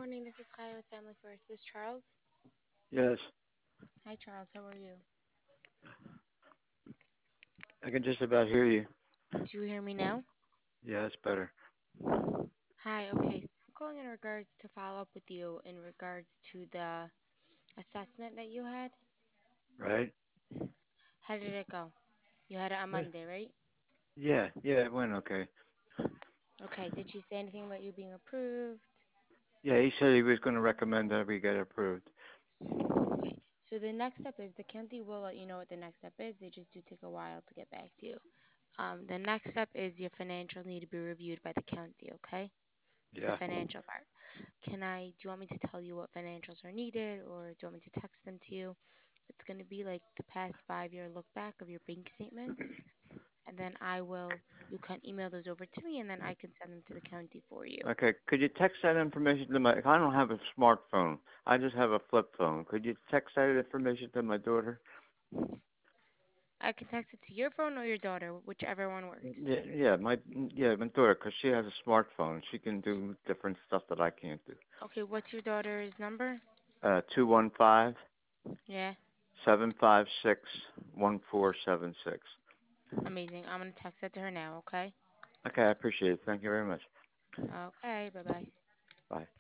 morning. This is Kaya with Family First. This is Charles. Yes, Hi, Charles. How are you? I can just about hear you. Do you hear me now? Yeah, it's better. Hi. Okay. So I'm calling in regards to follow up with you in regards to the assessment that you had. Right? How did it go? You had it on Yeah, Monday, right? yeah, it went okay. Okay. Did she say anything about you being approved? Yeah, he said he was going to recommend that we get approved. Okay. So the next step is the county will let you know what the next step is. They just do take a while to get back to you. The next step is your financials need to be reviewed by the county. Okay. The Yeah. financial part. Do you want me to tell you what financials are needed or do you want me to text them to you? It's going to be like the past 5 year look back of your bank statements. And then you can email those over to me and then I can send them to the county for you. Okay, could you text that information to my? I don't have a smartphone. I just have a flip phone. Could you text that information to my daughter? I can text it to your phone or your daughter, whichever one works. Yeah, my daughter, 'cause she has a smartphone. She can do different stuff that I can't do. Okay, what's your daughter's number? 215 Yeah, 756 1476. amazing. I'm going to text that to her now, okay? Okay, I appreciate it. Thank you very much. Okay, bye bye. Bye.